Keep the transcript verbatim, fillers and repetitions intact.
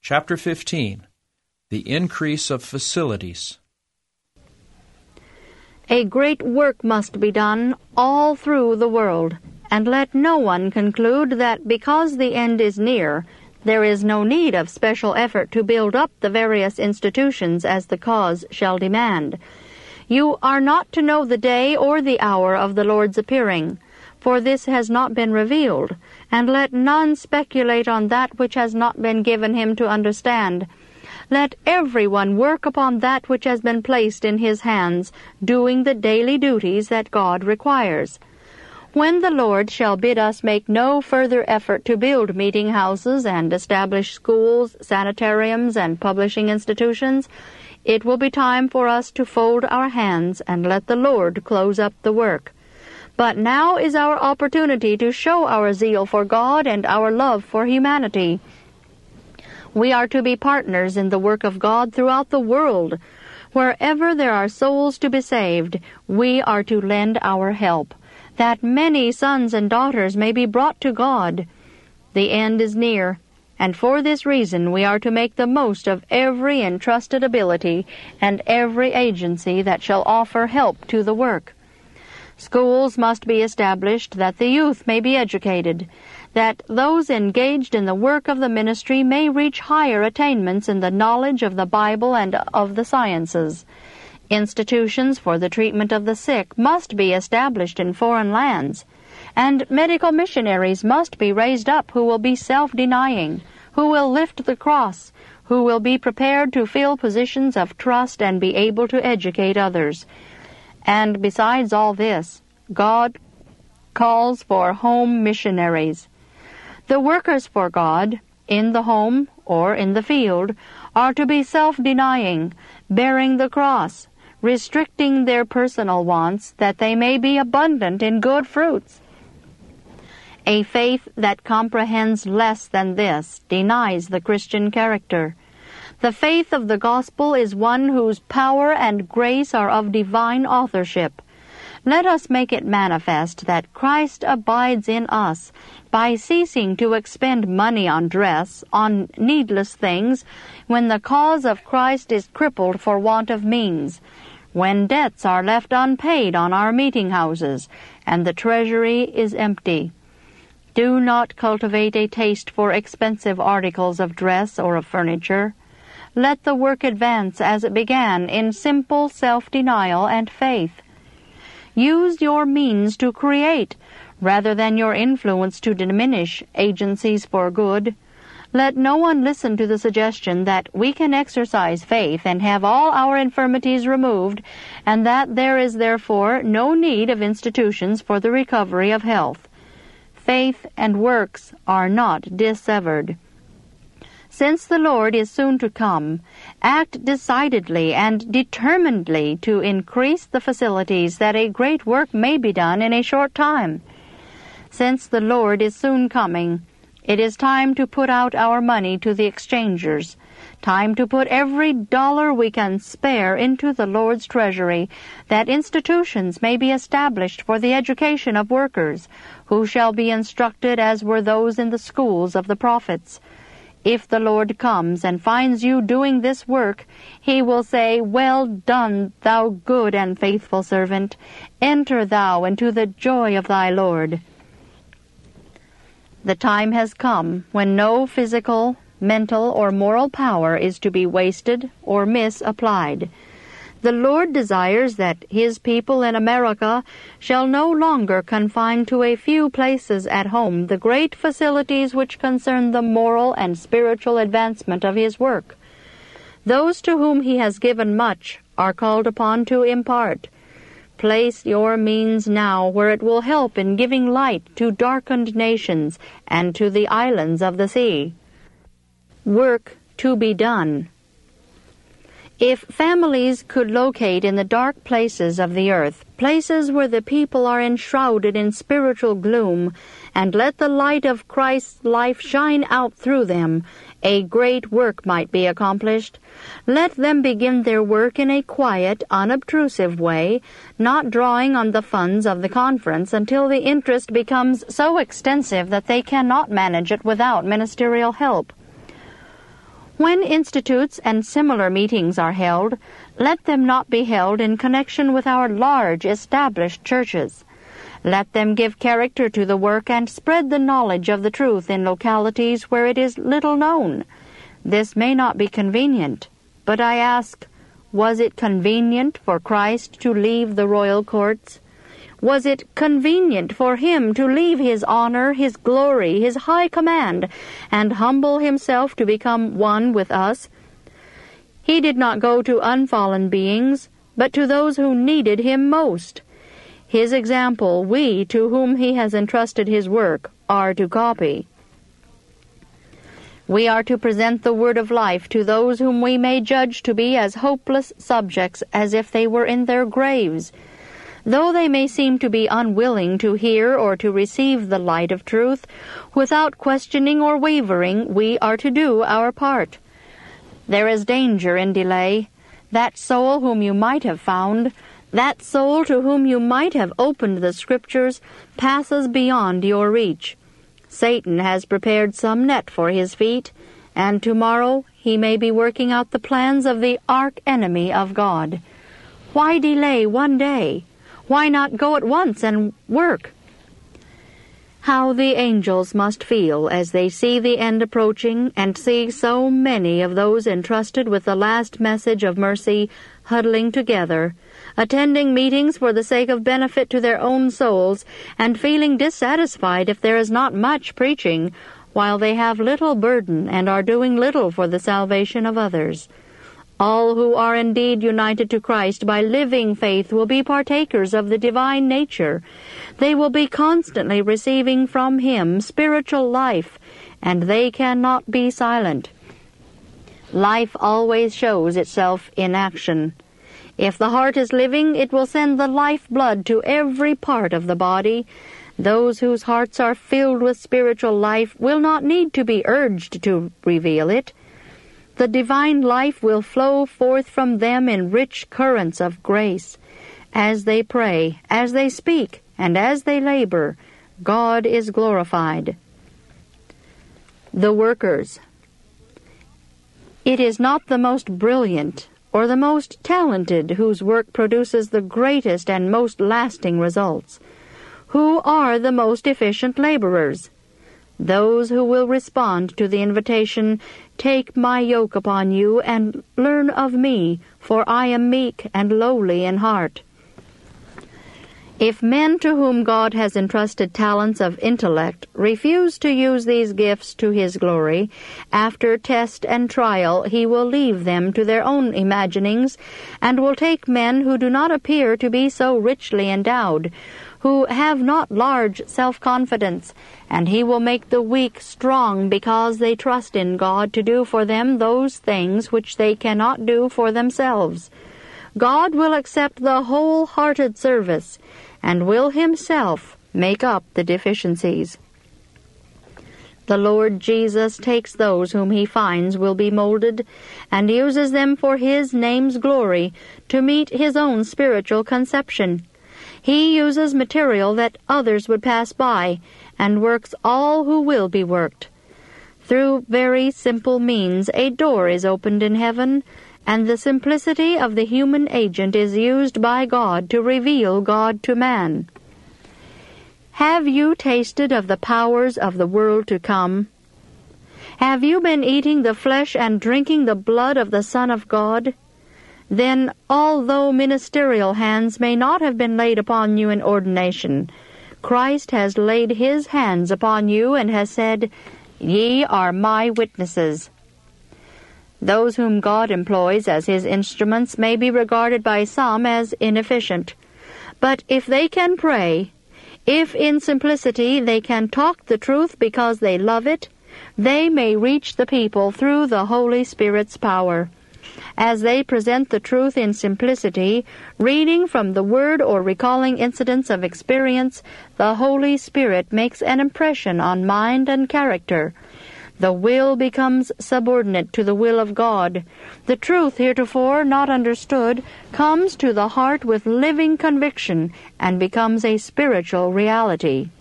Chapter fifteen. The Increase of Facilities. A great work must be done all through the world, and let no one conclude that because the end is near, there is no need of special effort to build up the various institutions as the cause shall demand. You are not to know the day or the hour of the Lord's appearing, for this has not been revealed, and let none speculate on that which has not been given him to understand. Let every one work upon that which has been placed in his hands, doing the daily duties that God requires. When the Lord shall bid us make no further effort to build meeting houses and establish schools, sanitariums, and publishing institutions, it will be time for us to fold our hands and let the Lord close up the work. But now is our opportunity to show our zeal for God and our love for humanity. We are to be partners in the work of God throughout the world. Wherever there are souls to be saved, we are to lend our help, that many sons and daughters may be brought to God. The end is near, and for this reason we are to make the most of every entrusted ability and every agency that shall offer help to the work. Schools must be established that the youth may be educated, that those engaged in the work of the ministry may reach higher attainments in the knowledge of the Bible and of the sciences. Institutions for the treatment of the sick must be established in foreign lands, and medical missionaries must be raised up who will be self-denying, who will lift the cross, who will be prepared to fill positions of trust and be able to educate others. And besides all this, God calls for home missionaries. The workers for God, in the home or in the field, are to be self-denying, bearing the cross, restricting their personal wants, that they may be abundant in good fruits. A faith that comprehends less than this denies the Christian character. The faith of the gospel is one whose power and grace are of divine authorship. Let us make it manifest that Christ abides in us by ceasing to expend money on dress, on needless things, when the cause of Christ is crippled for want of means, when debts are left unpaid on our meeting houses, and the treasury is empty. Do not cultivate a taste for expensive articles of dress or of furniture. Let the work advance as it began, in simple self-denial and faith. Use your means to create, rather than your influence to diminish, agencies for good. Let no one listen to the suggestion that we can exercise faith and have all our infirmities removed, and that there is therefore no need of institutions for the recovery of health. Faith and works are not dissevered. Since the Lord is soon to come, act decidedly and determinedly to increase the facilities that a great work may be done in a short time. Since the Lord is soon coming, it is time to put out our money to the exchangers, time to put every dollar we can spare into the Lord's treasury, that institutions may be established for the education of workers, who shall be instructed as were those in the schools of the prophets. If the Lord comes and finds you doing this work, he will say, "Well done, thou good and faithful servant. Enter thou into the joy of thy Lord." The time has come when no physical, mental, or moral power is to be wasted or misapplied. The Lord desires that his people in America shall no longer confine to a few places at home the great facilities which concern the moral and spiritual advancement of his work. Those to whom he has given much are called upon to impart. Place your means now where it will help in giving light to darkened nations and to the islands of the sea. Work to be done. If families could locate in the dark places of the earth, places where the people are enshrouded in spiritual gloom, and let the light of Christ's life shine out through them, a great work might be accomplished. Let them begin their work in a quiet, unobtrusive way, not drawing on the funds of the conference until the interest becomes so extensive that they cannot manage it without ministerial help. When institutes and similar meetings are held, let them not be held in connection with our large established churches. Let them give character to the work and spread the knowledge of the truth in localities where it is little known. This may not be convenient, but I ask, was it convenient for Christ to leave the royal courts? Was it convenient for him to leave his honor, his glory, his high command, and humble himself to become one with us? He did not go to unfallen beings, but to those who needed him most. His example we, to whom he has entrusted his work, are to copy. We are to present the word of life to those whom we may judge to be as hopeless subjects as if they were in their graves. Though they may seem to be unwilling to hear or to receive the light of truth, without questioning or wavering, we are to do our part. There is danger in delay. That soul whom you might have found, that soul to whom you might have opened the Scriptures, passes beyond your reach. Satan has prepared some net for his feet, and tomorrow he may be working out the plans of the arch-enemy of God. Why delay one day? Why not go at once and work? How the angels must feel as they see the end approaching and see so many of those entrusted with the last message of mercy huddling together, attending meetings for the sake of benefit to their own souls, and feeling dissatisfied if there is not much preaching, while they have little burden and are doing little for the salvation of others. All who are indeed united to Christ by living faith will be partakers of the divine nature. They will be constantly receiving from him spiritual life, and they cannot be silent. Life always shows itself in action. If the heart is living, it will send the life blood to every part of the body. Those whose hearts are filled with spiritual life will not need to be urged to reveal it. The divine life will flow forth from them in rich currents of grace. As they pray, as they speak, and as they labor, God is glorified. The workers. It is not the most brilliant or the most talented whose work produces the greatest and most lasting results. Who are the most efficient laborers? Those who will respond to the invitation, "Take my yoke upon you and learn of me, for I am meek and lowly in heart." If men to whom God has entrusted talents of intellect refuse to use these gifts to his glory, after test and trial he will leave them to their own imaginings, and will take men who do not appear to be so richly endowed, who have not large self-confidence, and he will make the weak strong because they trust in God to do for them those things which they cannot do for themselves. God will accept the whole-hearted service, and will himself make up the deficiencies. The Lord Jesus takes those whom he finds will be molded, and uses them for his name's glory to meet his own spiritual conception. He uses material that others would pass by, and works all who will be worked. Through very simple means a door is opened in heaven, and the simplicity of the human agent is used by God to reveal God to man. Have you tasted of the powers of the world to come? Have you been eating the flesh and drinking the blood of the Son of God? Then, although ministerial hands may not have been laid upon you in ordination, Christ has laid his hands upon you and has said, "Ye are my witnesses." Those whom God employs as his instruments may be regarded by some as inefficient. But if they can pray, if in simplicity they can talk the truth because they love it, they may reach the people through the Holy Spirit's power. As they present the truth in simplicity, reading from the Word or recalling incidents of experience, the Holy Spirit makes an impression on mind and character. The will becomes subordinate to the will of God. The truth heretofore not understood comes to the heart with living conviction and becomes a spiritual reality.